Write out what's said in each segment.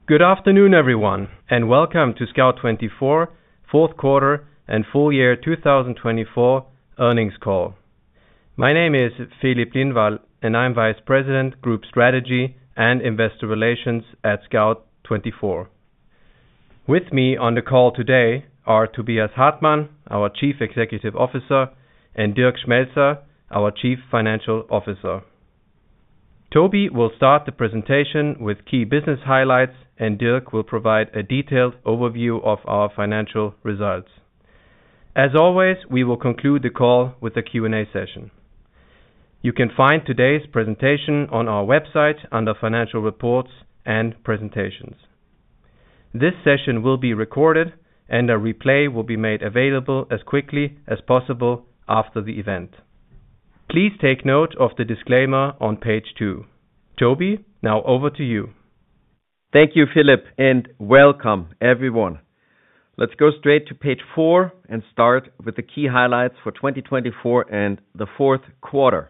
Good afternoon, everyone, and welcome to Scout24 fourth quarter and full year 2024 earnings call. My name is Philipp Lindvall, and I'm Vice President, Group Strategy and Investor Relations at Scout24. With me on the call today are Tobias Hartmann, our Chief Executive Officer, and Dirk Schmelzer, our Chief Financial Officer. Toby will start the presentation with key business highlights, and Dirk will provide a detailed overview of our financial results. As always, we will conclude the call with a Q&A session. You can find today's presentation on our website under Financial Reports and Presentations. This session will be recorded, and a replay will be made available as quickly as possible after the event. Please take note of the disclaimer on page 2. Toby, now over to you. Thank you, Philipp, and welcome, everyone. Let's go straight to page 4 and start with the key highlights for 2024 and the fourth quarter.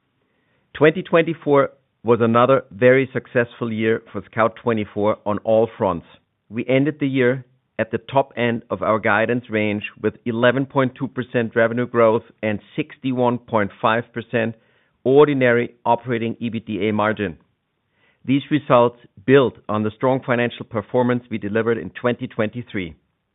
2024 was another very successful year for Scout24 on all fronts. We ended the year at the top end of our guidance range with 11.2% revenue growth and 61.5% ordinary operating EBITDA margin. These results build on the strong financial performance we delivered in 2023.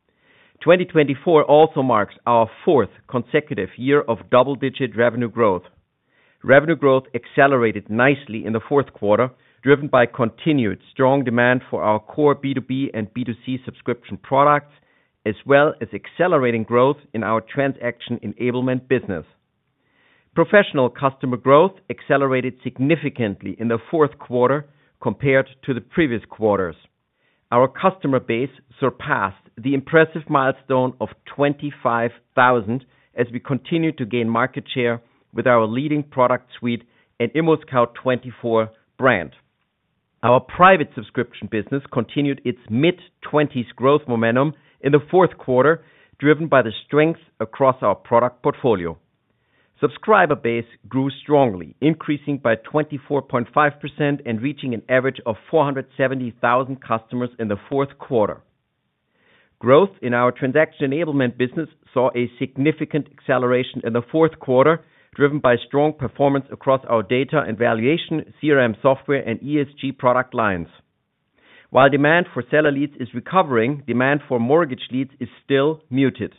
2024 also marks our fourth consecutive year of double-digit revenue growth. Revenue growth accelerated nicely in the fourth quarter, driven by continued strong demand for our core B2B and B2C subscription products, as well as accelerating growth in our transaction enablement business. Professional customer growth accelerated significantly in the fourth quarter compared to the previous quarters. Our customer base surpassed the impressive milestone of 25,000 as we continue to gain market share with our leading product suite and ImmoScout24 brand. Our private subscription business continued its mid-20s growth momentum in the fourth quarter, driven by the strength across our product portfolio. Subscriber base grew strongly, increasing by 24.5% and reaching an average of 470,000 customers in the fourth quarter. Growth in our transaction enablement business saw a significant acceleration in the fourth quarter, driven by strong performance across our data and valuation, CRM software, and ESG product lines. While demand for seller leads is recovering, demand for mortgage leads is still muted.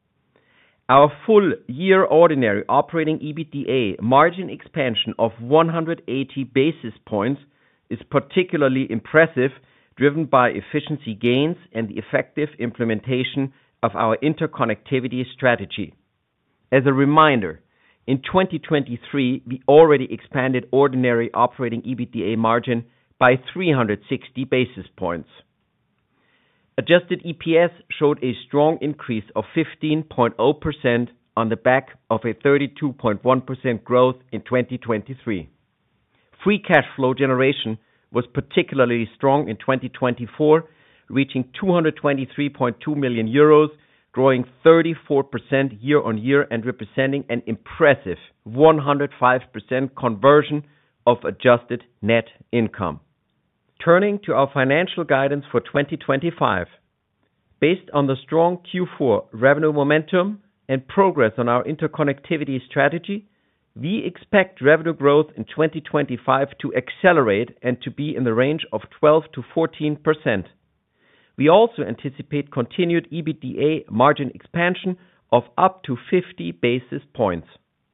Our full year ordinary operating EBITDA margin expansion of 180 basis points is particularly impressive, driven by efficiency gains and the effective implementation of our interconnectivity strategy. As a reminder, in 2023, we already expanded ordinary operating EBITDA margin by 360 basis points. Adjusted EPS showed a strong increase of 15.0% on the back of a 32.1% growth in 2023. Free cash flow generation was particularly strong in 2024, reaching 223.2 million euros, growing 34% year-on-year and representing an impressive 105% conversion of adjusted net income. Turning to our financial guidance for 2025. Based on the strong Q4 revenue momentum and progress on our interconnectivity strategy, we expect revenue growth in 2025 to accelerate and to be in the range of 12% to 14%. We also anticipate continued EBITDA margin expansion of up to 50 basis points.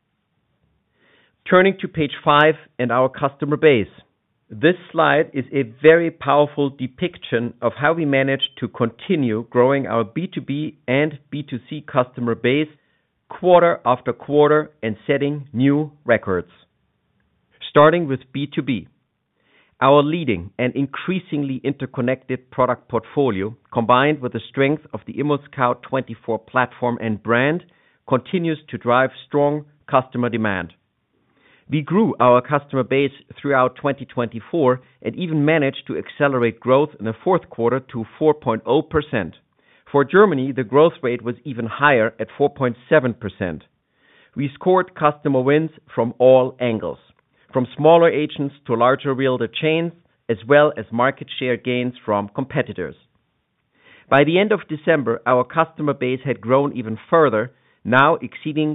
Turning to page 5 and our customer base. This slide is a very powerful depiction of how we managed to continue growing our B2B and B2C customer base quarter after quarter and setting new records. Starting with B2B. Our leading and increasingly interconnected product portfolio, combined with the strength of the ImmoScout24 platform and brand, continues to drive strong customer demand. We grew our customer base throughout 2024 and even managed to accelerate growth in the fourth quarter to 4.0%. For Germany, the growth rate was even higher at 4.7%. We scored customer wins from all angles, from smaller agents to larger realtor chains, as well as market share gains from competitors. By the end of December, our customer base had grown even further, now exceeding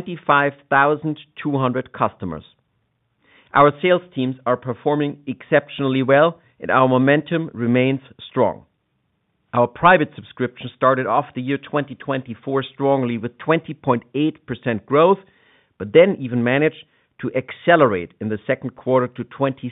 25,200 customers. Our sales teams are performing exceptionally well, and our momentum remains strong. Our private subscription started off the year 2024 strongly with 20.8% growth, but then even managed to accelerate in the second quarter to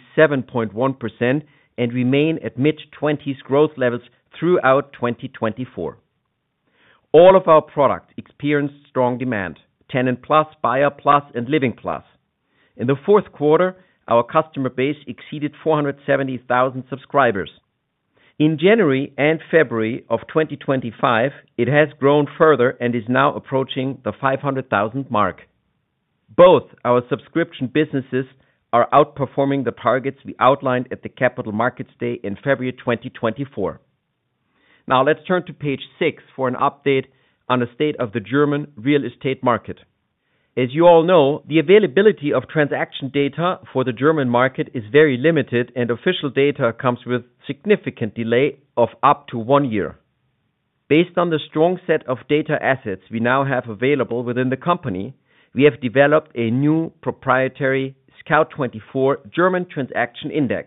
27.1% and remain at mid-20s growth levels throughout 2024. All of our products experienced strong demand: Tenant Plus, Buyer Plus, and Living Plus. In the fourth quarter, our customer base exceeded 470,000 subscribers. In January and February of 2025, it has grown further and is now approaching the 500,000 mark. Both our subscription businesses are outperforming the targets we outlined at the Capital Markets Day in February 2024. Now let's turn to page 6 for an update on the state of the German real estate market. As you all know, the availability of transaction data for the German market is very limited, and official data comes with significant delay of up to 1 year. Based on the strong set of data assets we now have available within the company, we have developed a new proprietary Scout24 German Transaction Index.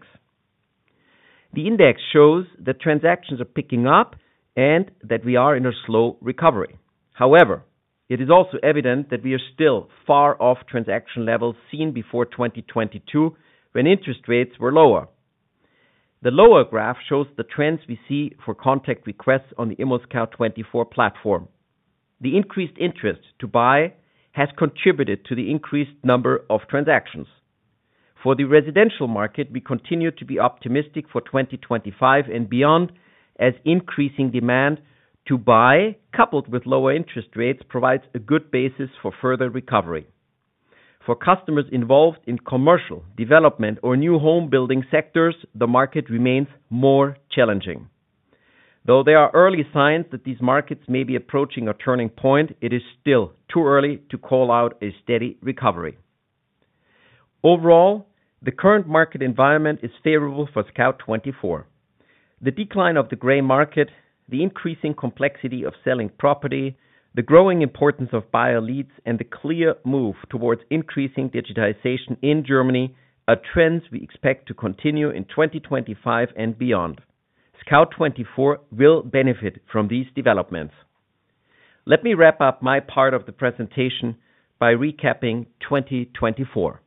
The index shows that transactions are picking up and that we are in a slow recovery. However, it is also evident that we are still far off transaction levels seen before 2022, when interest rates were lower. The lower graph shows the trends we see for contact requests on the ImmoScout24 platform. The increased interest to buy has contributed to the increased number of transactions. For the residential market, we continue to be optimistic for 2025 and beyond, as increasing demand to buy, coupled with lower interest rates, provides a good basis for further recovery. For customers involved in commercial, development, or new home building sectors, the market remains more challenging. Though there are early signs that these markets may be approaching a turning point, it is still too early to call out a steady recovery. Overall, the current market environment is favorable for Scout24. The decline of the gray market, the increasing complexity of selling property, the growing importance of buyer leads, and the clear move towards increasing digitization in Germany are trends we expect to continue in 2025 and beyond. Scout24 will benefit from these developments. Let me wrap up my part of the presentation by recapping 2024.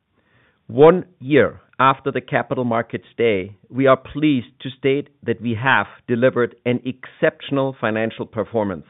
1 year after the Capital Markets Day, we are pleased to state that we have delivered an exceptional financial performance.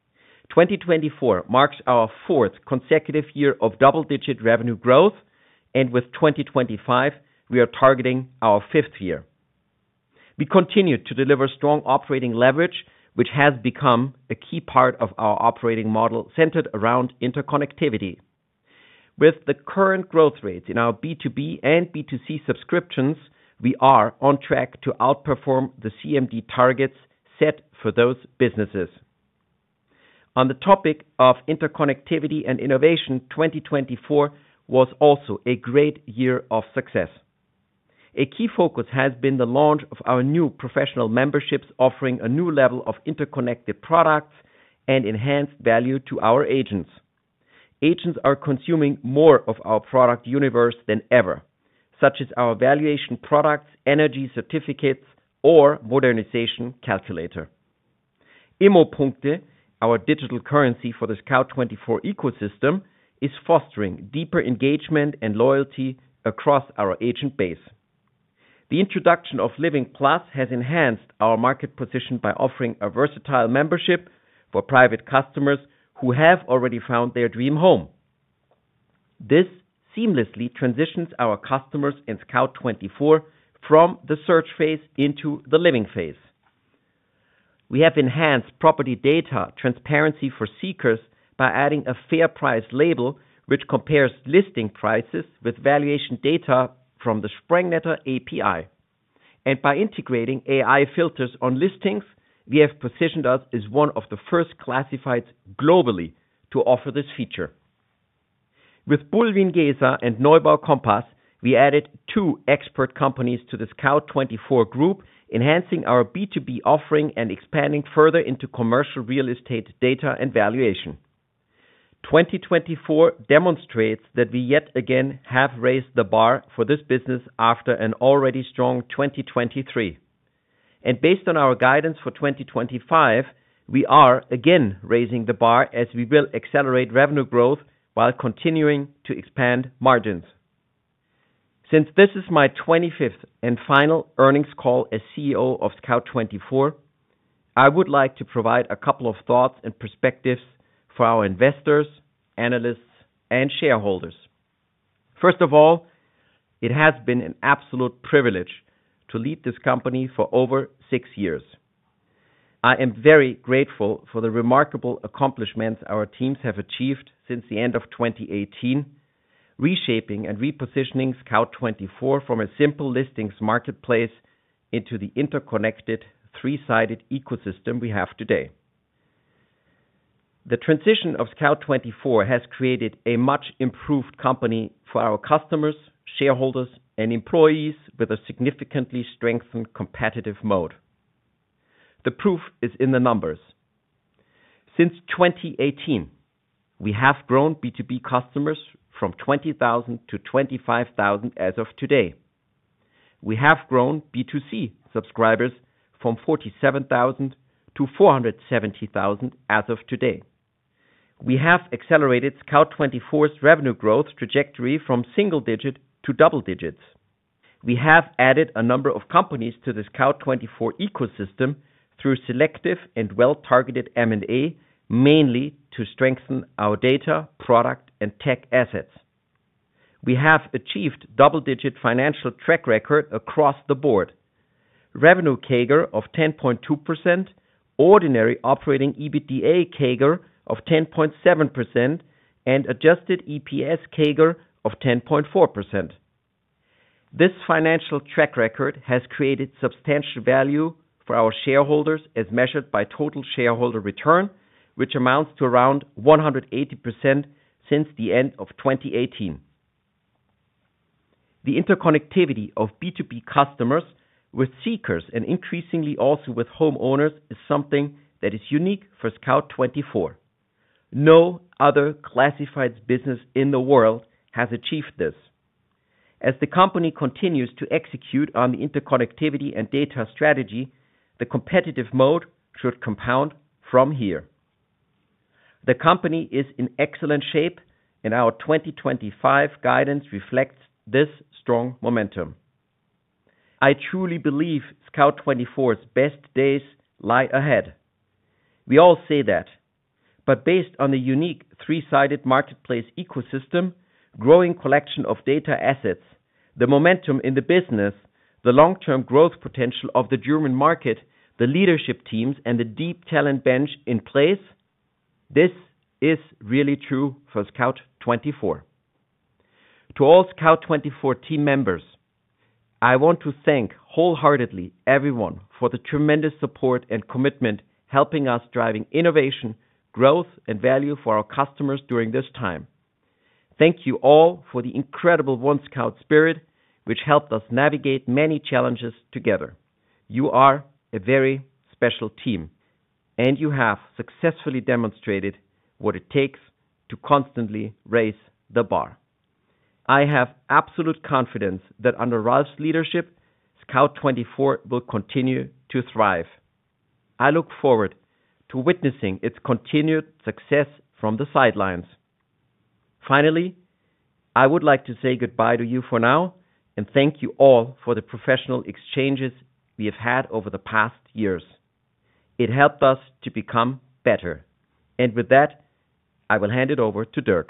2024 marks our 4th consecutive year of double-digit revenue growth, and with 2025, we are targeting our 5th year. We continue to deliver strong operating leverage, which has become a key part of our operating model centered around interconnectivity. With the current growth rates in our B2B and B2C subscriptions, we are on track to outperform the CMD targets set for those businesses. On the topic of interconnectivity and innovation, 2024 was also a great year of success. A key focus has been the launch of our new professional memberships, offering a new level of interconnected products and enhanced value to our agents. Agents are consuming more of our product universe than ever, such as our valuation products, energy certificates, or modernization calculator. Immopunkte, our digital currency for the Scout24 ecosystem, is fostering deeper engagement and loyalty across our agent base. The introduction of Living Plus has enhanced our market position by offering a versatile membership for private customers who have already found their dream home. This seamlessly transitions our customers in Scout24 from the search phase into the living phase. We have enhanced property data transparency for seekers by adding a fair price label, which compares listing prices with valuation data from the Sprengnetter API. And by integrating AI filters on listings, we have positioned us as one of the first classifieds globally to offer this feature. With Bulwiengesa and Neubau Kompass, We added 2 expert companies to the Scout24 group, enhancing our B2B offering and expanding further into commercial real estate data and valuation. 2024 demonstrates that we yet again have raised the bar for this business after an already strong 2023. And based on our guidance for 2025, we are again raising the bar as we will accelerate revenue growth while continuing to expand margins. Since this is my 25th and final earnings call as CEO of Scout24, I would like to provide a couple of thoughts and perspectives for our investors, analysts, and shareholders. First of all, it has been an absolute privilege to lead this company for over 6 years. I am very grateful for the remarkable accomplishments our teams have achieved since the end of 2018, reshaping and repositioning Scout24 from a simple listings marketplace into the interconnected, three-sided ecosystem we have today. The transition of Scout24 has created a much improved company for our customers, shareholders, and employees with a significantly strengthened competitive moat. The proof is in the numbers. Since 2018, we have grown B2B customers from 20,000 to 25,000 as of today. We have grown B2C subscribers from 47,000 to 470,000 as of today. We have accelerated Scout24's revenue growth trajectory from single digit to double digits. We have added a number of companies to the Scout24 ecosystem through selective and well-targeted M&A, mainly to strengthen our data, product, and tech assets. We have achieved double-digit financial track record across the board. Revenue CAGR of 10.2%, ordinary operating EBITDA CAGR of 10.7%, and adjusted EPS CAGR of 10.4%. This financial track record has created substantial value for our shareholders as measured by total shareholder return, which amounts to around 180% since the end of 2018. The interconnectivity of B2B customers with seekers and increasingly also with homeowners is something that is unique for Scout24. No other classifieds business in the world has achieved this. As the company continues to execute on the interconnectivity and data strategy, the competitive mode should compound from here. The company is in excellent shape, and our 2025 guidance reflects this strong momentum. I truly believe Scout24's best days lie ahead. We all say that, but based on the unique three-sided marketplace ecosystem, growing collection of data assets, the momentum in the business, the long-term growth potential of the German market, the leadership teams, and the deep talent bench in place, this is really true for Scout24. To all Scout24 team members, I want to thank wholeheartedly everyone for the tremendous support and commitment helping us driving innovation, growth, and value for our customers during this time. Thank you all for the incredible One Scout spirit, which helped us navigate many challenges together. You are a very special team, and you have successfully demonstrated what it takes to constantly raise the bar. I have absolute confidence that under Ralph's leadership, Scout24 will continue to thrive. I look forward to witnessing its continued success from the sidelines. Finally, I would like to say goodbye to you for now and thank you all for the professional exchanges we have had over the past years. It helped us to become better. And with that, I will hand it over to Dirk.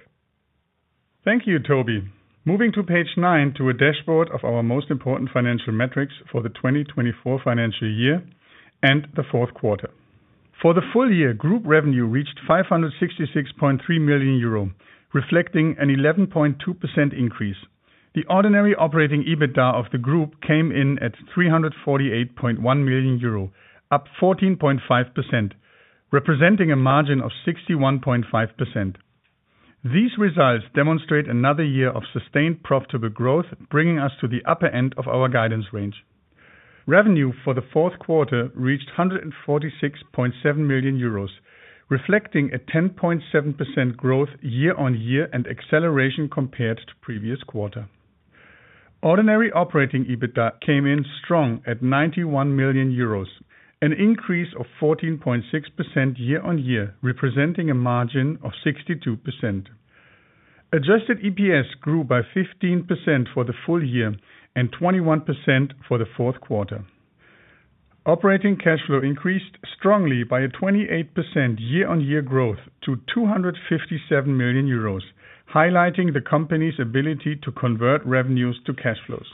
Thank you, Toby. Moving to page 9 to a dashboard of our most important financial metrics for the 2024 financial year and the fourth quarter. For the full year, group revenue reached 566.3 million euro, reflecting an 11.2% increase. The ordinary operating EBITDA of the group came in at 348.1 million euro, up 14.5%, representing a margin of 61.5%. These results demonstrate another year of sustained profitable growth, bringing us to the upper end of our guidance range. Revenue for the fourth quarter reached 146.7 million euros, reflecting a 10.7% growth year-on-year and acceleration compared to previous quarter. Ordinary operating EBITDA came in strong at 91 million euros, an increase of 14.6% year-on-year, representing a margin of 62%. Adjusted EPS grew by 15% for the full year and 21% for the fourth quarter. Operating cash flow increased strongly by a 28% year-on-year growth to 257 million euros, highlighting the company's ability to convert revenues to cash flows.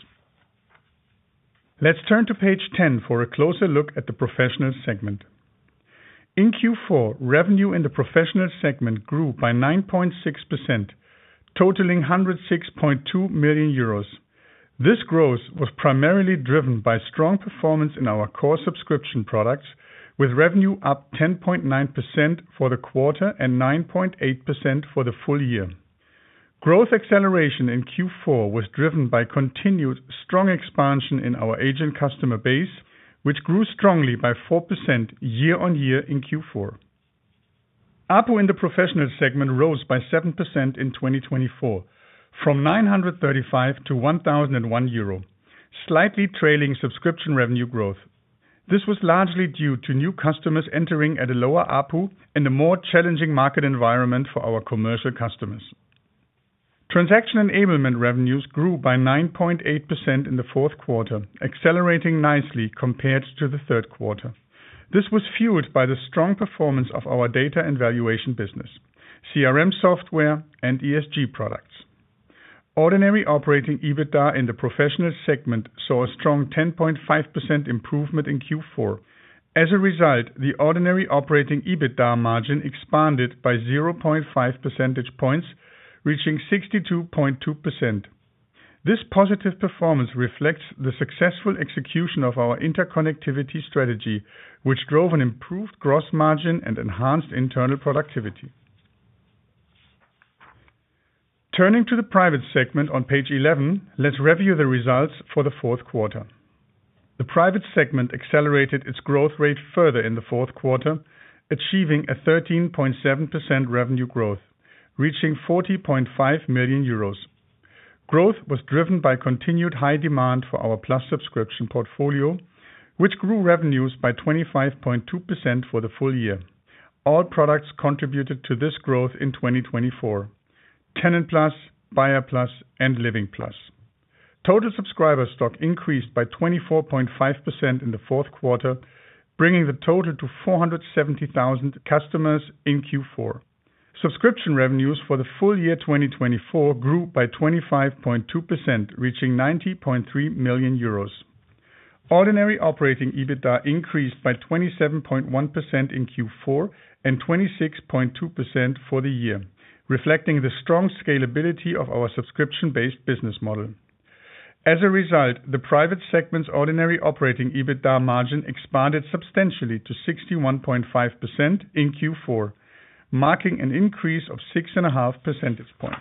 Let's turn to page 10 for a closer look at the professional segment. In Q4, revenue in the professional segment grew by 9.6%, totaling 106.2 million euros. This growth was primarily driven by strong performance in our core subscription products, with revenue up 10.9% for the quarter and 9.8% for the full year. Growth acceleration in Q4 was driven by continued strong expansion in our agent customer base, which grew strongly by 4% year-on-year in Q4. ARPU in the professional segment rose by 7% in 2024, from 935 to 1,001 euro, slightly trailing subscription revenue growth. This was largely due to new customers entering at a lower ARPU and a more challenging market environment for our commercial customers. Transaction enablement revenues grew by 9.8% in the fourth quarter, accelerating nicely compared to the third quarter. This was fueled by the strong performance of our data and valuation business, CRM software, and ESG products. Ordinary operating EBITDA in the professional segment saw a strong 10.5% improvement in Q4. As a result, the ordinary operating EBITDA margin expanded by 0.5 percentage points, reaching 62.2%. This positive performance reflects the successful execution of our interconnectivity strategy, which drove an improved gross margin and enhanced internal productivity. Turning to the private segment on page 11, let's review the results for the fourth quarter. The private segment accelerated its growth rate further in the fourth quarter, achieving a 13.7% revenue growth, reaching 40.5 million euros. Growth was driven by continued high demand for our Plus subscription portfolio, which grew revenues by 25.2% for the full year. All products contributed to this growth in 2024: Tenant Plus, Buyer Plus, and Living Plus. Total subscriber stock increased by 24.5% in the fourth quarter, bringing the total to 470,000 customers in Q4. Subscription revenues for the full year 2024 grew by 25.2%, reaching 90.3 million euros. Ordinary operating EBITDA increased by 27.1% in Q4 and 26.2% for the year, reflecting the strong scalability of our subscription-based business model. As a result, the private segment's ordinary operating EBITDA margin expanded substantially to 61.5% in Q4, marking an increase of 6.5 percentage points.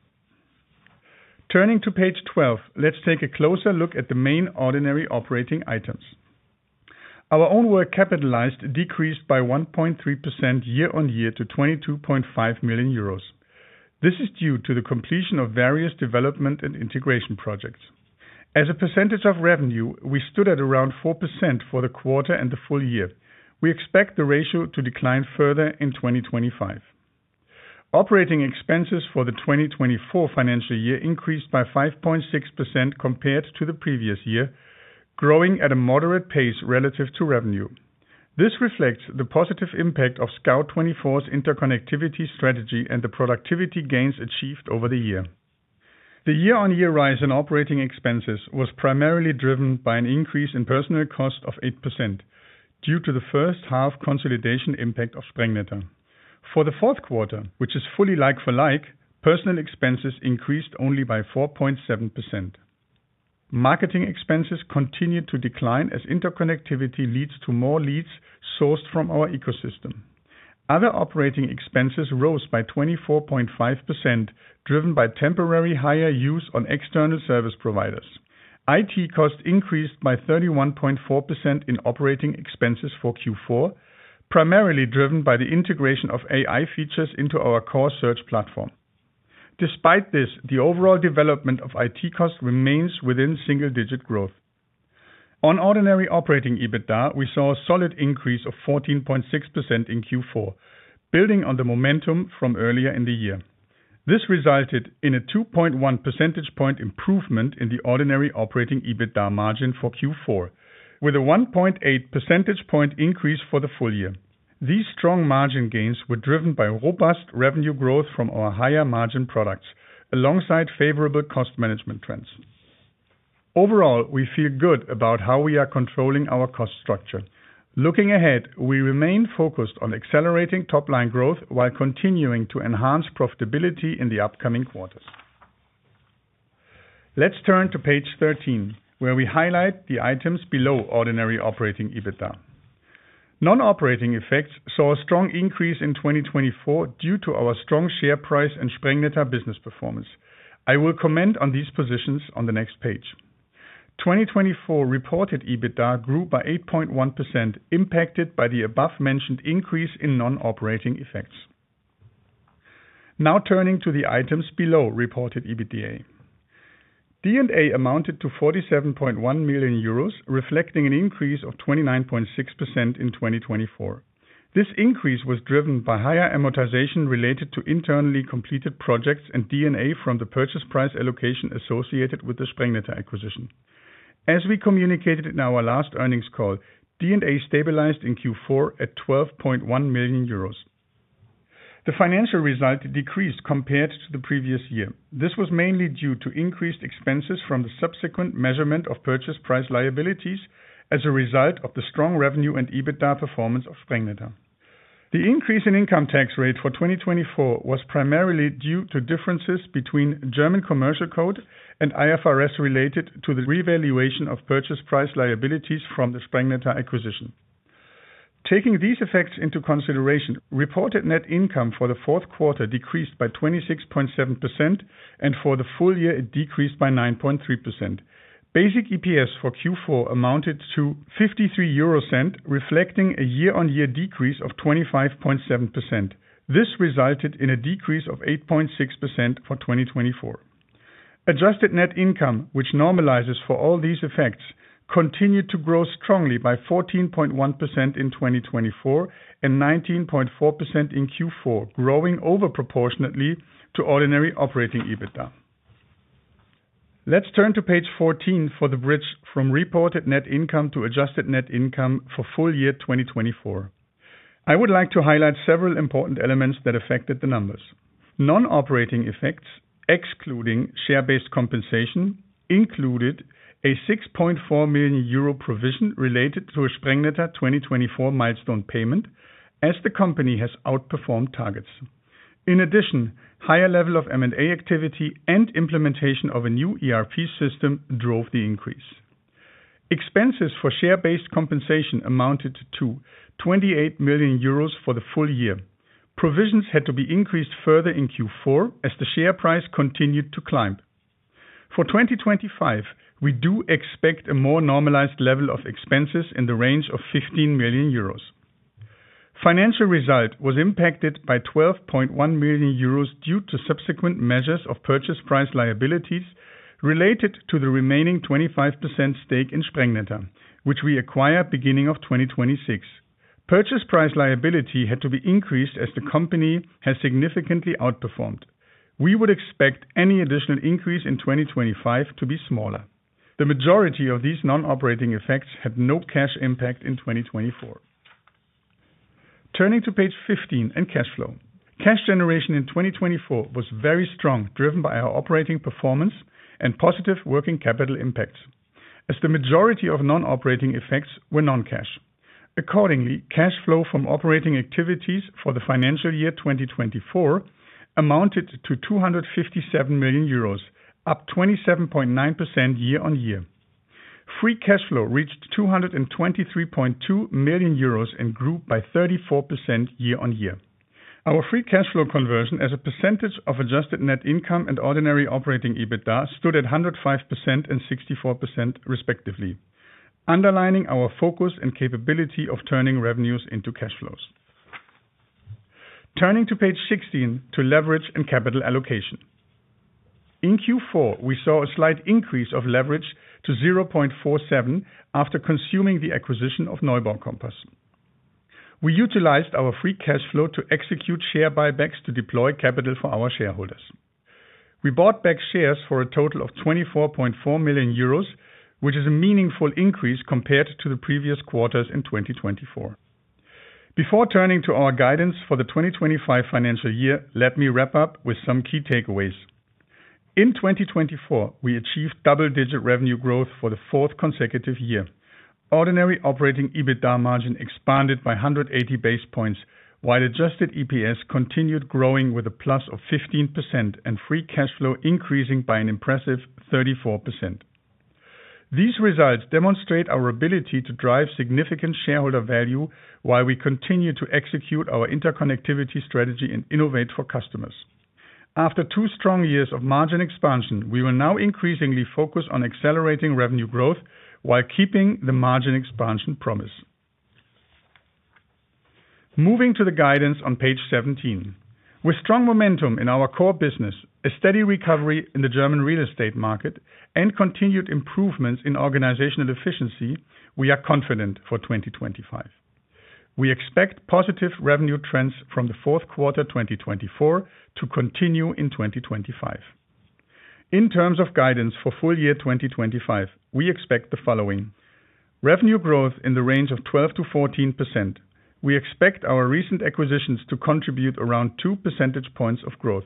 Turning to page 12, let's take a closer look at the main ordinary operating items. Our own work capitalized decreased by 1.3% year-on-year to 22.5 million euros. This is due to the completion of various development and integration projects. As a percentage of revenue, we stood at around 4% for the quarter and the full year. We expect the ratio to decline further in 2025. Operating expenses for the 2024 financial year increased by 5.6% compared to the previous year, growing at a moderate pace relative to revenue. This reflects the positive impact of Scout24's interconnectivity strategy and the productivity gains achieved over the year. The year-on-year rise in operating expenses was primarily driven by an increase in personnel cost of 8%, due to the first half consolidation impact of Sprengnetter. For the fourth quarter, which is fully like-for-like, personnel expenses increased only by 4.7%. Marketing expenses continued to decline as interconnectivity leads to more leads sourced from our ecosystem. Other operating expenses rose by 24.5%, driven by temporary higher use on external service providers. IT costs increased by 31.4% in operating expenses for Q4, primarily driven by the integration of AI features into our core search platform. Despite this, the overall development of IT costs remains within single-digit growth. On ordinary operating EBITDA, we saw a solid increase of 14.6% in Q4, building on the momentum from earlier in the year. This resulted in a 2.1 percentage point improvement in the ordinary operating EBITDA margin for Q4, with a 1.8 percentage point increase for the full year. These strong margin gains were driven by robust revenue growth from our higher margin products, alongside favorable cost management trends. Overall, we feel good about how we are controlling our cost structure. Looking ahead, we remain focused on accelerating top-line growth while continuing to enhance profitability in the upcoming quarters. Let's turn to page 13, where we highlight the items below ordinary operating EBITDA. Non-operating effects saw a strong increase in 2024 due to our strong share price and Sprengnetter business performance. I will comment on these positions on the next page. 2024 reported EBITDA grew by 8.1%, impacted by the above-mentioned increase in non-operating effects. Now turning to the items below reported EBITDA. D&A amounted to 47.1 million euros, reflecting an increase of 29.6% in 2024. This increase was driven by higher amortization related to internally completed projects and D&A from the purchase price allocation associated with the Sprengnetter acquisition. As we communicated in our last earnings call, D&A stabilized in Q4 at 12.1 million euros. The financial result decreased compared to the previous year. This was mainly due to increased expenses from the subsequent measurement of purchase price liabilities as a result of the strong revenue and EBITDA performance of Sprengnetter. The increase in income tax rate for 2024 was primarily due to differences between German Commercial Code and IFRS related to the revaluation of purchase price liabilities from the Sprengnetter acquisition. Taking these effects into consideration, reported net income for the fourth quarter decreased by 26.7%, and for the full year it decreased by 9.3%. Basic EPS for Q4 amounted to 0.53, reflecting a year-on-year decrease of 25.7%. This resulted in a decrease of 8.6% for 2024. Adjusted net income, which normalizes for all these effects, continued to grow strongly by 14.1% in 2024 and 19.4% in Q4, growing over proportionately to ordinary operating EBITDA. Let's turn to page 14 for the bridge from reported net income to adjusted net income for full year 2024. I would like to highlight several important elements that affected the numbers. Non-operating effects, excluding share-based compensation, included a 6.4 million euro provision related to a Sprengnetter 2024 milestone payment, as the company has outperformed targets. In addition, higher level of M&A activity and implementation of a new ERP system drove the increase. Expenses for share-based compensation amounted to 28 million euros for the full year. Provisions had to be increased further in Q4 as the share price continued to climb. For 2025, we do expect a more normalized level of expenses in the range of 15 million euros. Financial result was impacted by 12.1 million euros due to subsequent measures of purchase price liabilities related to the remaining 25% stake in Sprengnetter, which we acquired beginning of 2026. Purchase price liability had to be increased as the company has significantly outperformed. We would expect any additional increase in 2025 to be smaller. The majority of these non-operating effects had no cash impact in 2024. Turning to page 15 and cash flow. Cash generation in 2024 was very strong, driven by our operating performance and positive working capital impacts, as the majority of non-operating effects were non-cash. Accordingly, cash flow from operating activities for the financial year 2024 amounted to 257 million euros, up 27.9% year-on-year. Free cash flow reached 223.2 million euros and grew by 34% year-on-year. Our free cash flow conversion as a percentage of adjusted net income and ordinary operating EBITDA stood at 105% and 64% respectively, underlining our focus and capability of turning revenues into cash flows. Turning to page 16 to leverage and capital allocation. In Q4, we saw a slight increase of leverage to 0.47 after consuming the acquisition of Neubau Kompass. We utilized our free cash flow to execute share buybacks to deploy capital for our shareholders. We bought back shares for a total of 24.4 million euros, which is a meaningful increase compared to the previous quarters in 2024. Before turning to our guidance for the 2025 financial year, let me wrap up with some key takeaways. In 2024, we achieved double-digit revenue growth for the fourth consecutive year. Ordinary operating EBITDA margin expanded by 180 basis points, while adjusted EPS continued growing with a plus of 15% and free cash flow increasing by an impressive 34%. These results demonstrate our ability to drive significant shareholder value while we continue to execute our interconnectivity strategy and innovate for customers. After 2 strong years of margin expansion, we will now increasingly focus on accelerating revenue growth while keeping the margin expansion promise. Moving to the guidance on page 17. With strong momentum in our core business, a steady recovery in the German real estate market, and continued improvements in organizational efficiency, we are confident for 2025. We expect positive revenue trends from the fourth quarter 2024 to continue in 2025. In terms of guidance for full year 2025, we expect the following: revenue growth in the range of 12% to 14%. We expect our recent acquisitions to contribute around 2 percentage points of growth.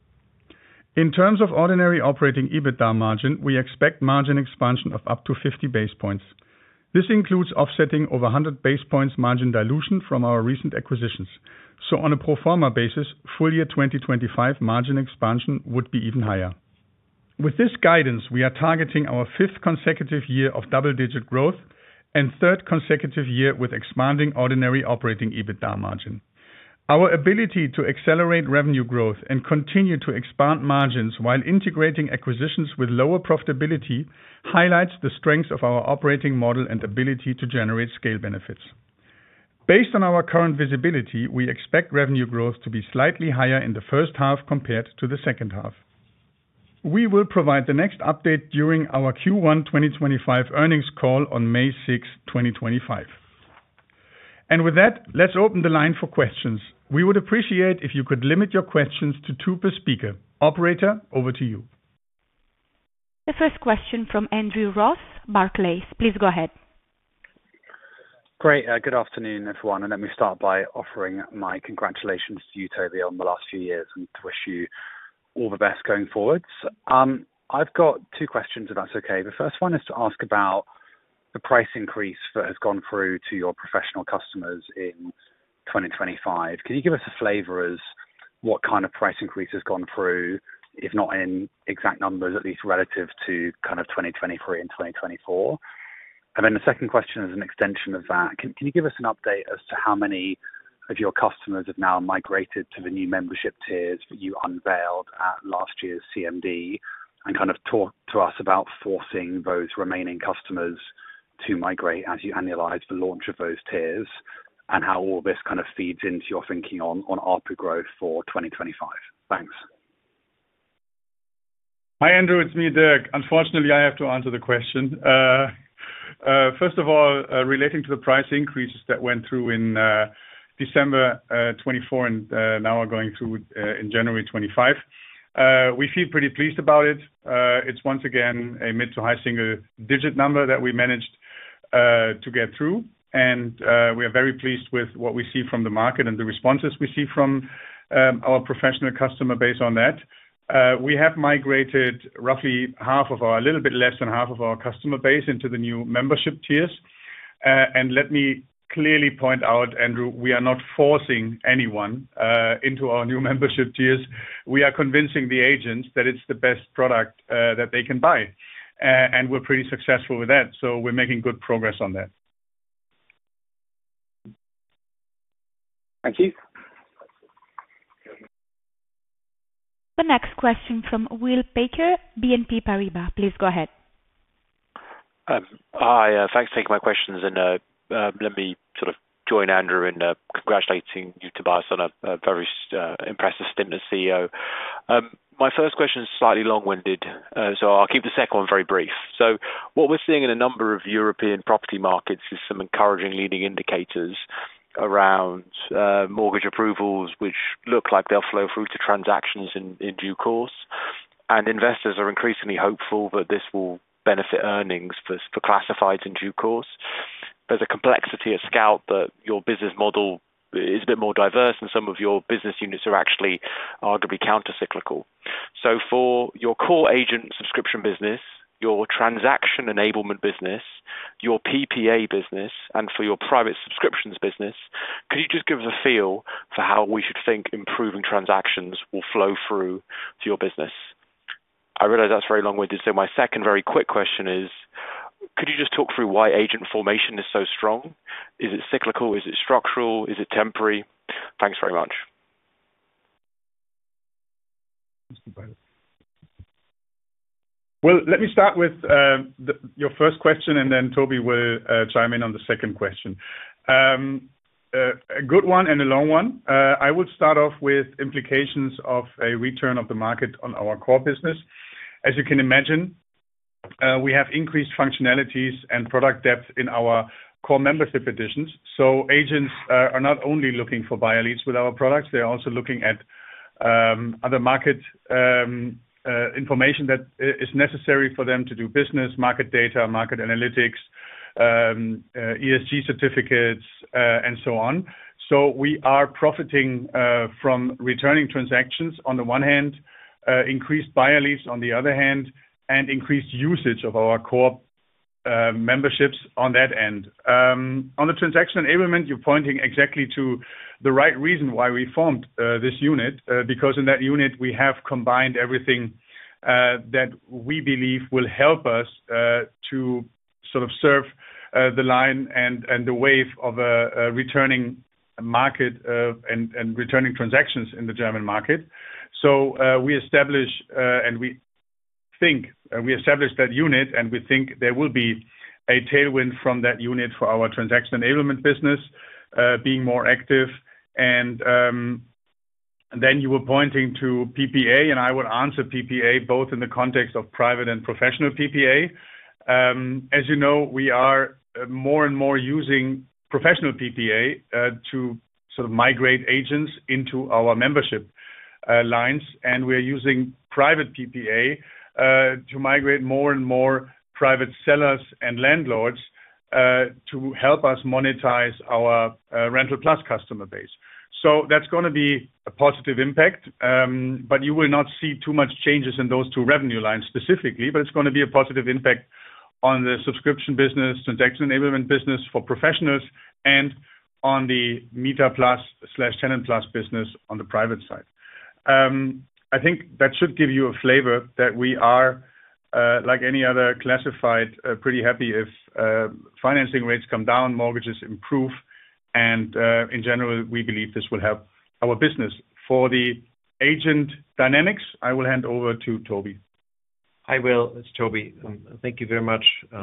In terms of ordinary operating EBITDA margin, we expect margin expansion of up to 50 basis points. This includes offsetting over 100 basis points margin dilution from our recent acquisitions. So on a pro forma basis, full year 2025 margin expansion would be even higher. With this guidance, we are targeting our 5th consecutive year of double-digit growth and 3rd consecutive year with expanding ordinary operating EBITDA margin. Our ability to accelerate revenue growth and continue to expand margins while integrating acquisitions with lower profitability highlights the strengths of our operating model and ability to generate scale benefits. Based on our current visibility, we expect revenue growth to be slightly higher in the first half compared to the second half. We will provide the next update during our Q1 2025 earnings call on May 6, 2025. And with that, let's open the line for questions. We would appreciate if you could limit your questions to 2 per speaker. Operator, over to you. The first question from Andrew Ross, Barclays. Please go ahead. Great. Good afternoon, everyone. And let me start by offering my congratulations to you, Toby, on the last few years and to wish you all the best going forwards. I've got 2 questions, if that's okay. The first one is to ask about the price increase that has gone through to your professional customers in 2025. Can you give us a flavor as what kind of price increase has gone through, if not in exact numbers, at least relative to kind of 2023 and 2024? And then the second question is an extension of that. Can you give us an update as to how many of your customers have now migrated to the new membership tiers that you unveiled at last year's CMD, and kind of talk to us about forcing those remaining customers to migrate as you annualize the launch of those tiers, and how all this kind of feeds into your thinking on ARPU growth for 2025? Thanks. Hi, Andrew. It's me, Dirk. Unfortunately, I have to answer the question. First of all, relating to the price increases that went through in December 24 and now are going through in January 25. We feel pretty pleased about it. It's once again a mid to high single-digit number that we managed to get through. And we are very pleased with what we see from the market and the responses we see from our professional customer base on that. We have migrated roughly a little bit less than half of our customer base into the new membership tiers. And let me clearly point out, Andrew, we are not forcing anyone into our new membership tiers. We are convincing the agents that it's the best product that they can buy. and we're pretty successful with that. So we're making good progress on that. Thank you. The next question from Will Baker, BNP Paribas. Please go ahead. Hi, thanks for taking my questions, and let me sort of join Andrew in congratulating you, Tobias, on a very impressive stint as CEO. My first question is slightly long-winded, so I'll keep the second one very brief. So what we're seeing in a number of European property markets is some encouraging leading indicators around mortgage approvals, which look like they'll flow through to transactions in due course. And investors are increasingly hopeful that this will benefit earnings for classifieds in due course. There's a complexity at Scout that your business model is a bit more diverse, and some of your business units are actually arguably counter-cyclical. So for your core agent subscription business, your transaction enablement business, your PPA business, and for your private subscriptions business, could you just give us a feel for how we should think improving transactions will flow through to your business? I realize that's very long-winded, so my second very quick question is, could you just talk through why agent formation is so strong? Is it cyclical? Is it structural? Is it temporary? Thanks very much. Well, let me start with your first question, and then Toby will chime in on the second question. A good one and a long one. I would start off with implications of a return of the market on our core business. As you can imagine, we have increased functionalities and product depth in our core membership editions. So agents are not only looking for buyer leads with our products, they're also looking at other market information that is necessary for them to do business, market data, market analytics, ESG certificates, and so on. So we are profiting from returning transactions on the one hand, increased buyer leads on the other hand, and increased usage of our core memberships on that end. On the transaction enablement, you're pointing exactly to the right reason why we formed this unit, because in that unit we have combined everything that we believe will help us to sort of serve the line and the wave of a returning market and returning transactions in the German market. So we established that unit, and we think there will be a tailwind from that unit for our transaction enablement business being more active. And then you were pointing to PPA, and I would answer PPA both in the context of private and professional PPA. As you know, we are more and more using professional PPA to sort of migrate agents into our membership lines, and we're using private PPA to migrate more and more private sellers and landlords to help us monetize our Rental Plus customer base. So that's going to be a positive impact, but you will not see too much changes in those two revenue lines specifically, but it's going to be a positive impact on the subscription business, transaction enablement business for professionals, and on the Mieter+/Tenant Plus business on the private side. I think that should give you a flavor that we are, like any other classified, pretty happy if financing rates come down, mortgages improve, and in general, we believe this will help our business. For the agent dynamics, I will hand over to Toby. Hi, Will. It's Toby. Thank you very much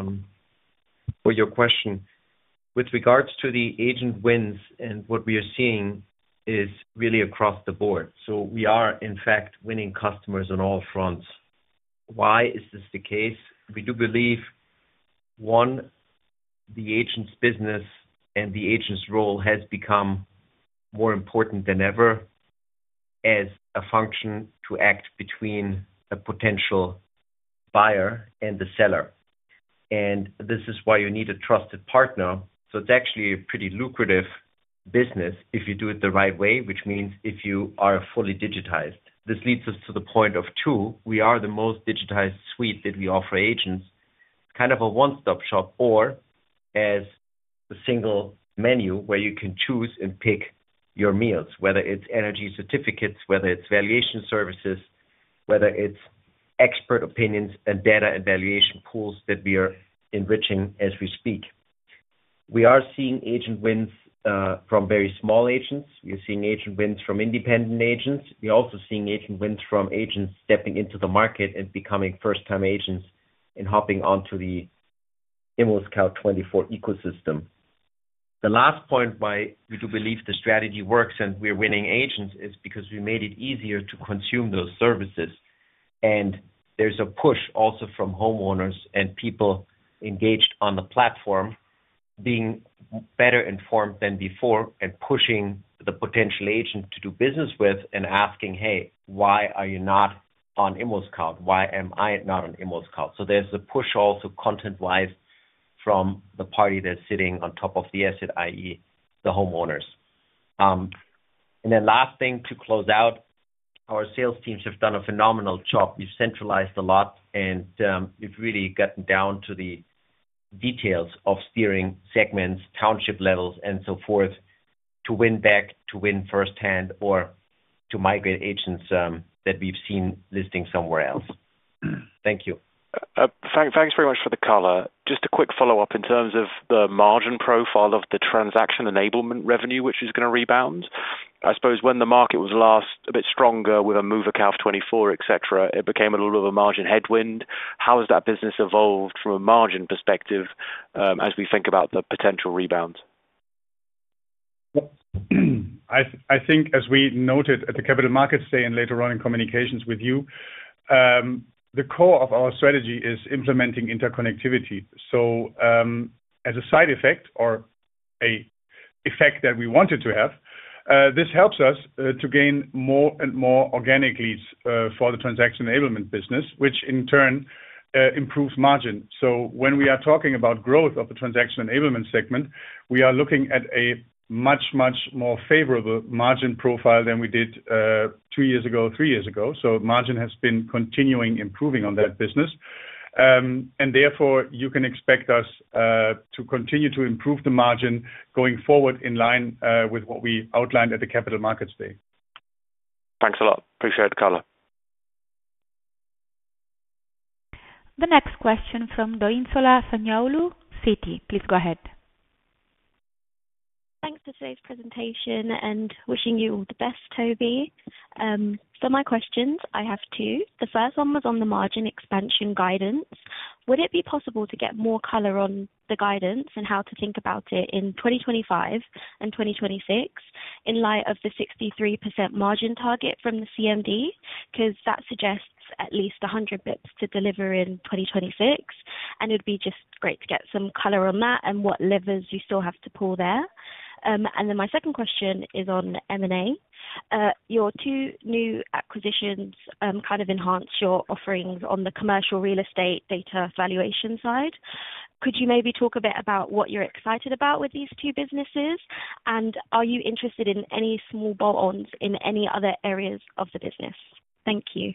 for your question. With regards to the agent wins, and what we are seeing is really across the board. So we are, in fact, winning customers on all fronts. Why is this the case? We do believe, one, the agent's business and the agent's role has become more important than ever as a function to act between a potential buyer and the seller. And this is why you need a trusted partner. So it's actually a pretty lucrative business if you do it the right way, which means if you are fully digitized. This leads us to the point of two. We are the most digitized suite that we offer agents, kind of a one-stop shop, or as a single menu where you can choose and pick your meals, whether it's energy certificates, whether it's valuation services, whether it's expert opinions and data and valuation pools that we are enriching as we speak. We are seeing agent wins from very small agents. We are seeing agent wins from independent agents. We are also seeing agent wins from agents stepping into the market and becoming first-time agents and hopping onto the ImmoScout24 ecosystem. The last point why we do believe the strategy works and we're winning agents is because we made it easier to consume those services. And there's a push also from homeowners and people engaged on the platform being better informed than before and pushing the potential agent to do business with and asking, hey, why are you not on ImmoScout? Why am I not on ImmoScout? So there's a push also content-wise from the party that's sitting on top of the asset, i.e. the homeowners. And then last thing to close out, our sales teams have done a phenomenal job. We've centralized a lot and we've really gotten down to the details of steering segments, township levels, and so forth to win back, to win firsthand, or to migrate agents that we've seen listing somewhere else. Thank you. Thanks very much for the color. Just a quick follow-up in terms of the margin profile of the transaction enablement revenue, which is going to rebound. I suppose when the market was last a bit stronger with a move of Scout24, etc., it became a little bit of a margin headwind. How has that business evolved from a margin perspective as we think about the potential rebound? I think, as we noted at the Capital Markets Day and later on in communications with you, the core of our strategy is implementing interconnectivity. So as a side effect or a effect that we wanted to have, this helps us to gain more and more organic leads for the transaction enablement business, which in turn improves margin. So when we are talking about growth of the transaction enablement segment, we are looking at a much more favorable margin profile than we did 2 years ago, 3 years ago. So margin has been continuing improving on that business. And therefore, you can expect us to continue to improve the margin going forward in line with what we outlined at the Capital Markets Day. Thanks a lot. Appreciate the color. The next question from Doyinsola Sanyaolu, Citi. Please go ahead. Thanks for today's presentation and wishing you all the best, Toby. For my questions, I have two. The first one was on the margin expansion guidance. Would it be possible to get more color on the guidance and how to think about it in 2025 and 2026 in light of the 63% margin target from the CMD? Because that suggests at least 100 bips to deliver in 2026. And it would be just great to get some color on that and what levers you still have to pull there. And then my second question is on M&A. Your 2 new acquisitions kind of enhance your offerings on the commercial real estate data valuation side. Could you maybe talk a bit about what you're excited about with these 2 businesses? And are you interested in any small bolt-ons in any other areas of the business? Thank you.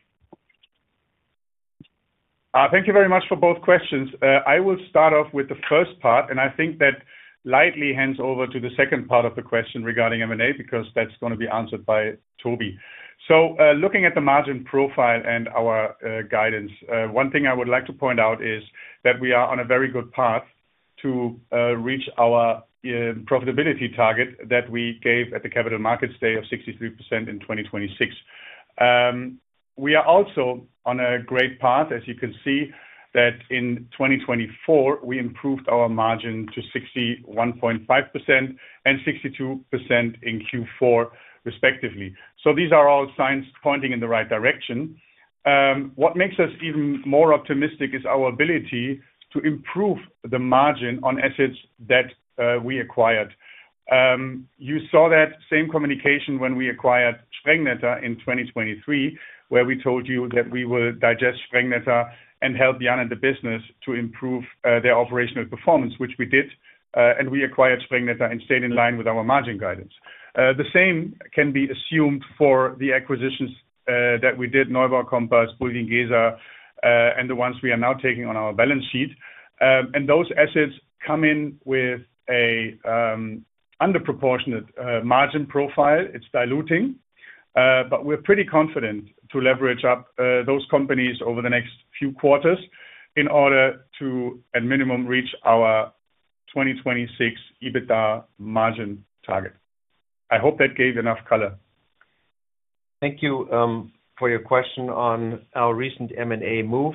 Thank you very much for both questions. I will start off with the first part, and I think that lightly hands over to the second part of the question regarding M&A, because that's going to be answered by Toby. So looking at the margin profile and our guidance, one thing I would like to point out is that we are on a very good path to reach our profitability target that we gave at the Capital Markets Day of 63% in 2026. We are also on a great path, as you can see, that in 2024, we improved our margin to 61.5% and 62% in Q4, respectively. So these are all signs pointing in the right direction. What makes us even more optimistic is our ability to improve the margin on assets that we acquired. You saw that same communication when we acquired Sprengnetter in 2023, where we told you that we will digest Sprengnetter and help Jan and the business to improve their operational performance, which we did. And we acquired Sprengnetter and stayed in line with our margin guidance. The same can be assumed for the acquisitions that we did, Neubau Kompass, Bulwiengesa, and the ones we are now taking on our balance sheet. And those assets come in with a underproportionate margin profile. It's diluting. But we're pretty confident to leverage up those companies over the next few quarters in order to, at minimum, reach our 2026 EBITDA margin target. I hope that gave enough color. Thank you for your question on our recent M&A moves.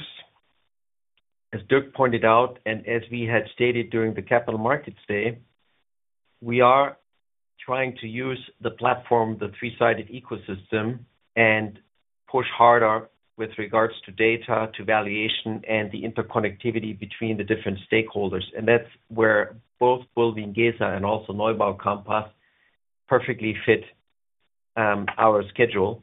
As Dirk pointed out, and as we had stated during the Capital Markets Day, we are trying to use the platform, the three-sided ecosystem, and push harder with regards to data, to valuation, and the interconnectivity between the different stakeholders. And that's where both Bulwiengesa and also Neubau Kompass perfectly fit our schedule.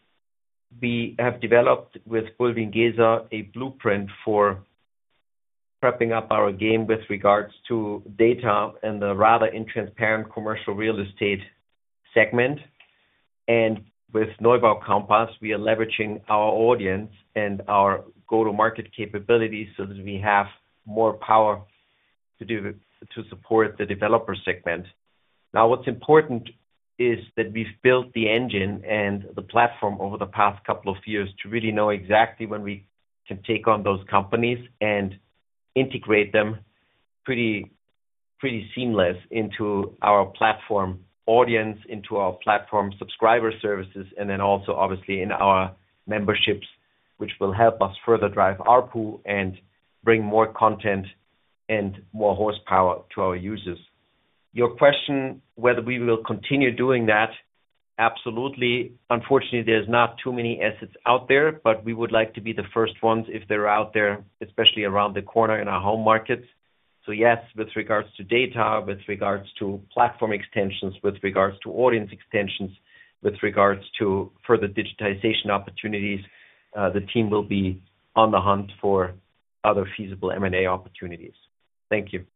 We have developed with Bulwiengesa a blueprint for prepping up our game with regards to data and the rather intransparent commercial real estate segment. And with Neubau Kompass, we are leveraging our audience and our go-to-market capabilities so that we have more power to support the developer segment. Now, what's important is that we've built the engine and the platform over the past couple of years to really know exactly when we can take on those companies and integrate them pretty seamless into our platform audience, into our platform subscriber services, and then also obviously in our memberships, which will help us further drive ARPU and bring more content and more horsepower to our users. Your question, whether we will continue doing that, absolutely. Unfortunately, there's not too many assets out there, but we would like to be the first ones if they're out there, especially around the corner in our home markets. So yes, with regards to data, with regards to platform extensions, with regards to audience extensions, with regards to further digitization opportunities, the team will be on the hunt for other feasible M&A opportunities. Thank you.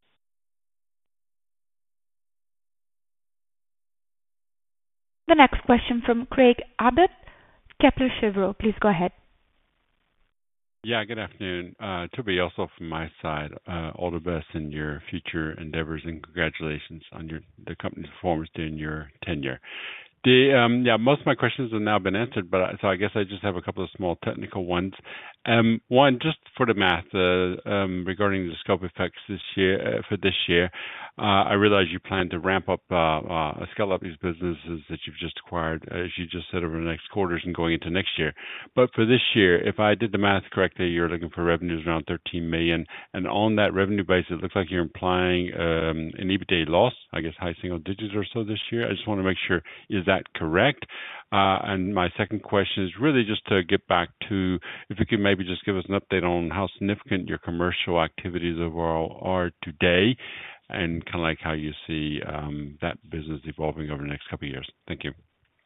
The next question from Craig Abbott, Kepler Cheuvreux. Please go ahead. Yeah, good afternoon. Toby, also from my side, all the best in your future endeavors and congratulations on the company's performance during your tenure. Most of my questions have now been answered, but so I guess I just have a couple of small technical ones. One, just for the math, regarding the scope effects this year, I realize you plan to ramp up, scale up these businesses that you've just acquired, as you just said, over the next quarters and going into next year. But for this year, if I did the math correctly, you're looking for revenues around 13 million. And on that revenue base, it looks like you're implying an EBITDA loss, I guess high single digits or so this year. I just want to make sure, is that correct? And my second question is really just to get back to, if you could maybe just give us an update on how significant your commercial activities overall are today, and kind of like how you see that business evolving over the next couple of years. Thank you.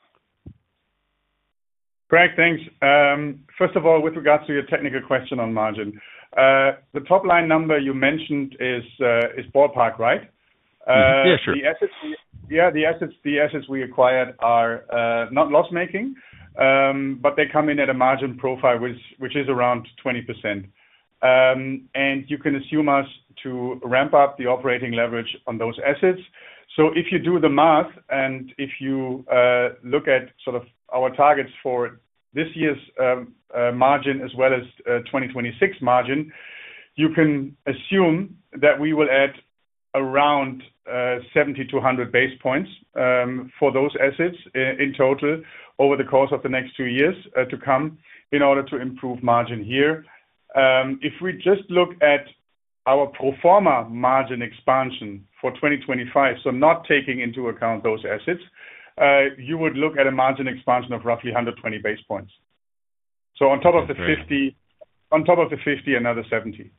Greg, thanks. First of all, with regards to your technical question on margin, the top line number you mentioned is ballpark, right? Yeah, sure. The assets we acquired are not loss-making, but they come in at a margin profile which is around 20%. And you can assume us to ramp up the operating leverage on those assets. So if you do the math and if you look at sort of our targets for this year's margin as well as 2026 margin, you can assume that we will add around 70 to 100 base points for those assets in total over the course of the next 2 years to come in order to improve margin here. If we just look at our pro forma margin expansion for 2025, so not taking into account those assets, you would look at a margin expansion of roughly 120 base points. So on top of the 50, another 70.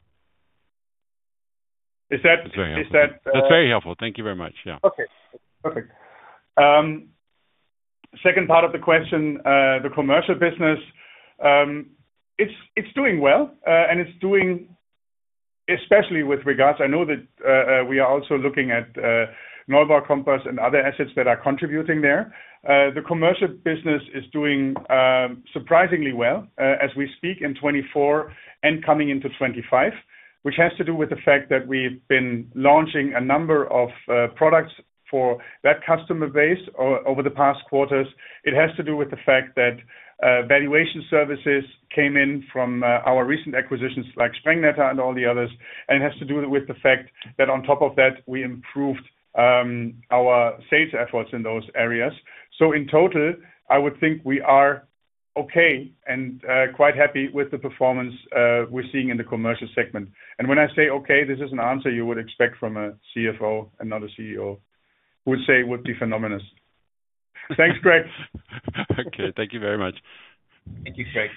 Is that? That's very helpful. That's very helpful. Thank you very much. Yeah. Okay. Perfect. Second part of the question, the commercial business, it's doing well, and it's doing, especially with regards. I know that we are also looking at Neubau Kompass and other assets that are contributing there. The commercial business is doing surprisingly well as we speak in 24 and coming into 25, which has to do with the fact that we've been launching a number of products for that customer base over the past quarters. It has to do with the fact that valuation services came in from our recent acquisitions like Sprengnetter and all the others. And it has to do with the fact that on top of that, we improved our sales efforts in those areas. So in total, I would think we are okay and quite happy with the performance we're seeing in the commercial segment. And when I say okay, this is an answer you would expect from a CFO and not a CEO, who would say it would be phenomenal. Thanks, Craig. Okay, thank you very much. Thank you, Craig.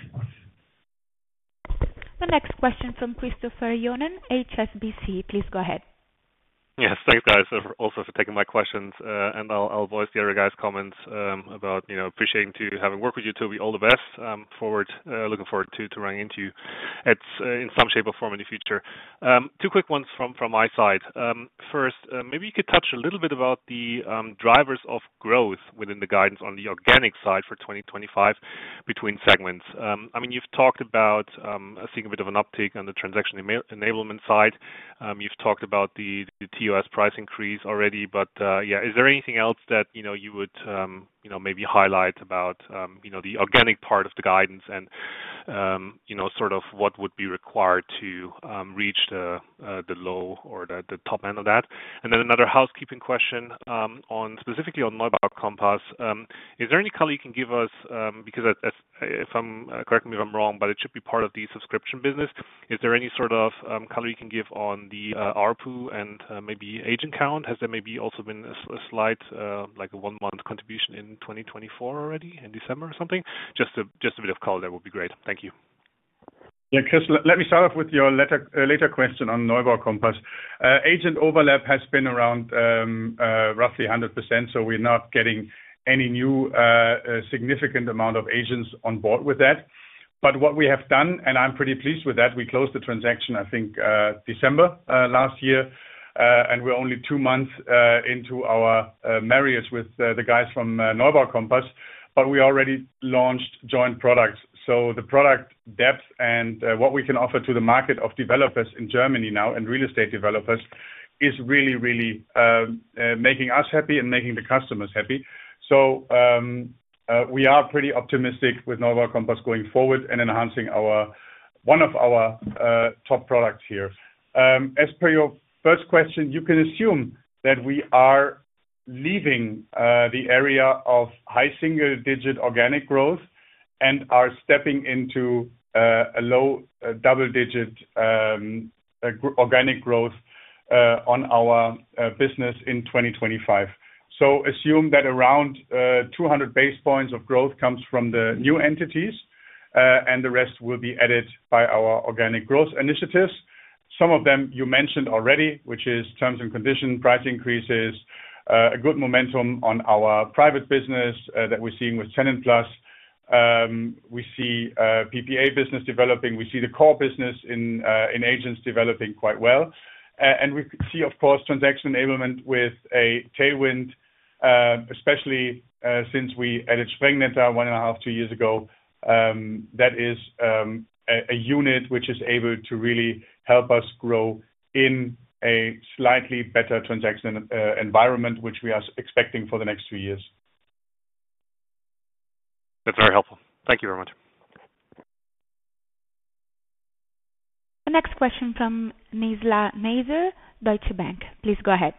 The next question from Christopher Johnen, HSBC. Please go ahead. Yes, thanks, guys, also for taking my questions. And I'll voice the other guys' comments about appreciating to having worked with you, Toby. All the best. Looking forward to running into you in some shape or form in the future. Two quick ones from my side. First, maybe you could touch a little bit about the drivers of growth within the guidance on the organic side for 2025 between segments. I mean, you've talked about seeing a bit of an uptick on the transaction enablement side. You've talked about the TOS price increase already, but is there anything else that you would maybe highlight about the organic part of the guidance and sort of what would be required to reach the low or the top end of that? And then another housekeeping question on specifically on Neubau Kompass. Is there any color you can give us? Because if I'm correct me if I'm wrong, but it should be part of the subscription business. Is there any sort of color you can give on the ARPU and maybe agent count? Has there maybe also been a slight like a 1 month contribution in 2024 already in December or something? Just a bit of color that would be great. Thank you. Yeah, Chris, let me start off with your later question on Neubau Kompass. Agent overlap has been around roughly 100%, so we're not getting any new significant amount of agents on board with that. But what we have done, and I'm pretty pleased with that, we closed the transaction, I think, December last year, and we're only 2 months into our marriage with the guys from Neubau Kompass, but we already launched joint products. So the product depth and what we can offer to the market of developers in Germany now and real estate developers is really, really making us happy and making the customers happy. So we are pretty optimistic with Neubau Kompass going forward and enhancing one of our top products here. As per your first question, you can assume that we are leaving the area of high single-digit organic growth and are stepping into a low double-digit organic growth on our business in 2025. So assume that around 200 basis points of growth comes from the new entities, and the rest will be added by our organic growth initiatives. Some of them you mentioned already, which is terms and conditions, price increases, a good momentum on our private business that we're seeing with TenantPlus. We see PPA business developing. We see the core business in agents developing quite well. And we see, of course, transaction enablement with a tailwind, especially since we added Sprengnetter 1.5, 2 years ago. That is a unit which is able to really help us grow in a slightly better transaction environment, which we are expecting for the next 2 years. That's very helpful. Thank you very much. The next question from Nizla Naizer, Deutsche Bank. Please go ahead.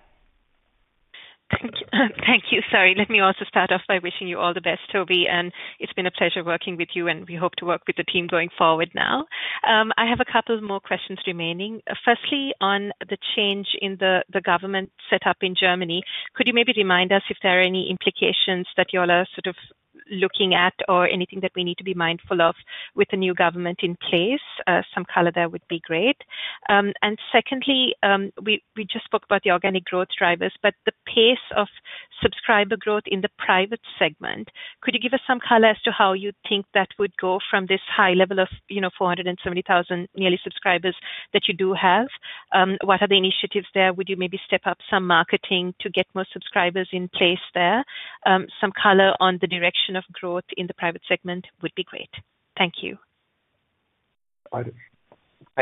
Thank you. Sorry, let me also start off by wishing you all the best, Toby, and it's been a pleasure working with you, and we hope to work with the team going forward now. I have a couple more questions remaining. Firstly, on the change in the government setup in Germany, could you maybe remind us if there are any implications that you all are sort of looking at or anything that we need to be mindful of with the new government in place? Some color there would be great. And secondly, we just spoke about the organic growth drivers, but the pace of subscriber growth in the private segment, could you give us some color as to how you think that would go from this high level of 470,000 nearly subscribers that you do have? What are the initiatives there? Would you maybe step up some marketing to get more subscribers in place there? Some color on the direction of growth in the private segment would be great. Thank you. Hi,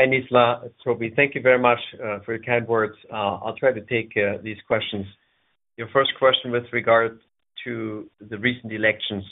Nizla. Toby, thank you very much for your kind words. I'll try to take these questions. your first question with regard to the recent elections,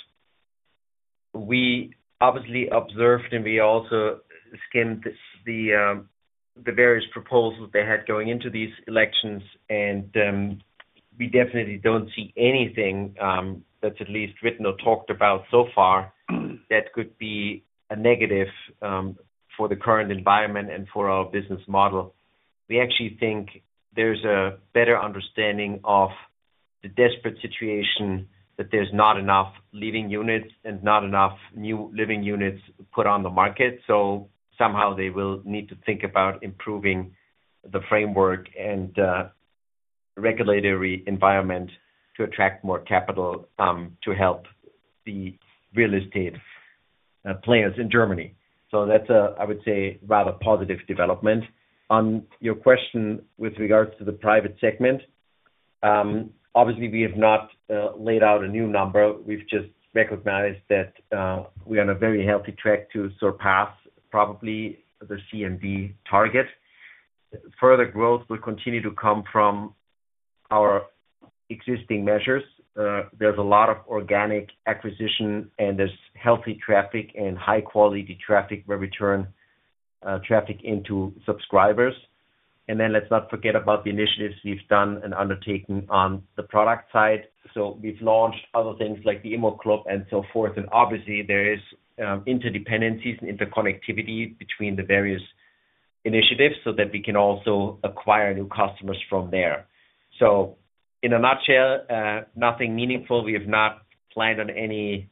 we obviously observed and we also skimmed the various proposals they had going into these elections, and we definitely don't see anything that's at least written or talked about so far that could be a negative for the current environment and for our business model. We actually think there's a better understanding of the desperate situation that there's not enough living units and not enough new living units put on the market. So somehow they will need to think about improving the framework and regulatory environment to attract more capital to help the real estate players in Germany. So that's I would say, rather positive development. On your question with regards to the private segment, obviously we have not laid out a new number. We've just recognized that we're on a very healthy track to surpass probably the CMD target. Further growth will continue to come from our existing measures. There's a lot of organic acquisition and there's healthy traffic and high quality traffic where we turn traffic into subscribers. And then let's not forget about the initiatives we've done and undertaken on the product side. So we've launched other things like the Immo Club and so forth. And obviously there is interdependencies and interconnectivity between the various initiatives so that we can also acquire new customers from there. So in a nutshell, nothing meaningful. We have not planned on any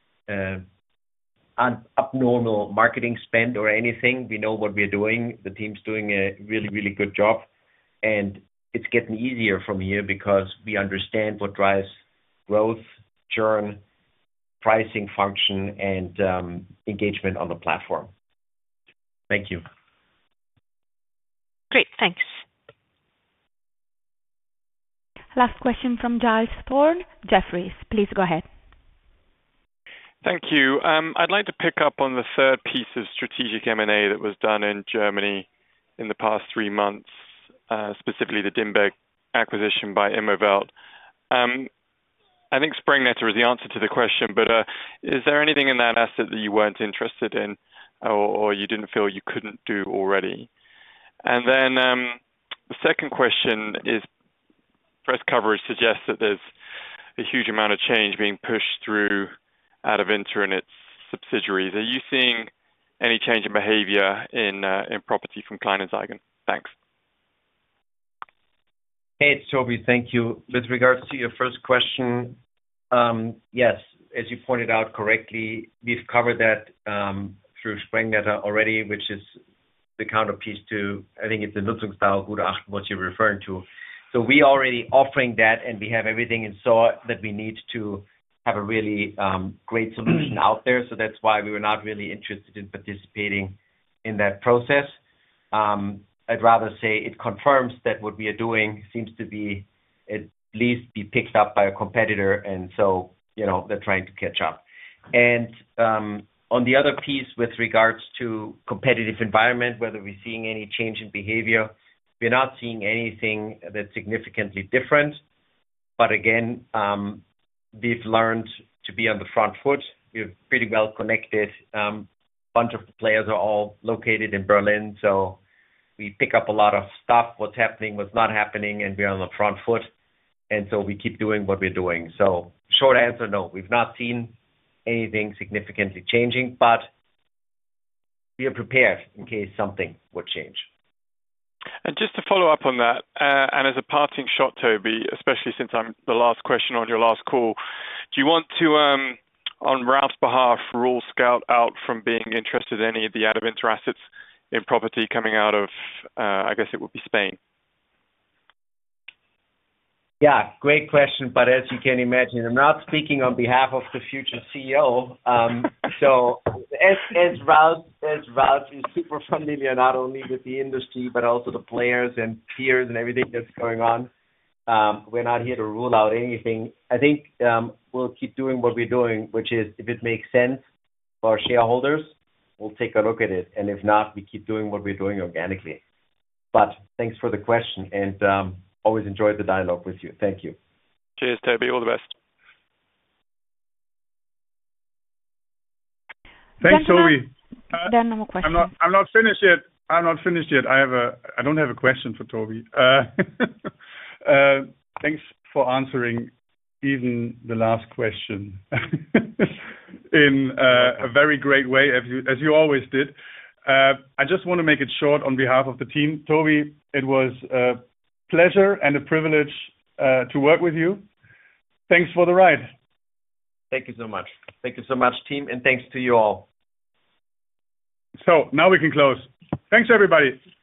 abnormal marketing spend or anything. We know what we're doing. The team's doing a really, really good job. And it's getting easier from here because we understand what drives growth, churn, pricing function, and engagement on the platform. Thank you. Great, thanks. Last question from Giles Thorne, Jefferies. Please go ahead. Thank you. I'd like to pick up on the third piece of strategic M&A that was done in Germany in the past 3 months, specifically the Dimberg acquisition by Immowelt. I think Sprengnetter is the answer to the question, but is there anything in that asset that you weren't interested in or you didn't feel you couldn't do already? And then the second question is press coverage suggests that there's a huge amount of change being pushed through Adevinta and its subsidiaries. Are you seeing any change in behavior in property from Kleinanzeigen? Thanks. Hey, it's Toby. Thank you. With regards to your first question, yes, as you pointed out correctly, we've covered that through Sprengnetter already, which is the counterpiece to, I think it's the Nutzungsdauergutachten, what you're referring to. So we already offering that, and we have everything in store that we need to have a really great solution out there. So that's why we were not really interested in participating in that process. I'd rather say it confirms that what we are doing seems to be at least be picked up by a competitor, and so they're trying to catch up. And on the other piece, with regards to competitive environment, whether we're seeing any change in behavior, we're not seeing anything that's significantly different. But again, we've learned to be on the front foot. We're pretty well connected. Bunch of the players are all located in Berlin, so we pick up a lot of stuff, what's happening, what's not happening, and we're on the front foot. And so we keep doing what we're doing. So short answer, no, we've not seen anything significantly changing, but we are prepared in case something would change. And just to follow up on that, and as a parting shot, Toby, especially since I'm the last question on your last call, do you want to, on Ralph's behalf, rule Scout out from being interested in any of the Adevinta assets in property coming out of, I guess it would be Spain? Yeah, great question. But as you can imagine, I'm not speaking on behalf of the future CEO. So as Ralph is super familiar not only with the industry, but also the players and peers and everything that's going on, we're not here to rule out anything. I think we'll keep doing what we're doing, which is if it makes sense for our shareholders, we'll take a look at it. And if not, we keep doing what we're doing organically. But thanks for the question, and always enjoyed the dialogue with you. Thank you. Cheers, Toby. All the best. Thanks, Toby. There are no more questions. I'm not finished yet. I don't have a question for Toby. Thanks for answering even the last question in a very great way, as you always did. I just want to make it short on behalf of the team. Toby, it was a pleasure and a privilege to work with you. Thanks for the ride. Thank you so much. Thank you so much, team, and thanks to you all. So now we can close. Thanks, everybody.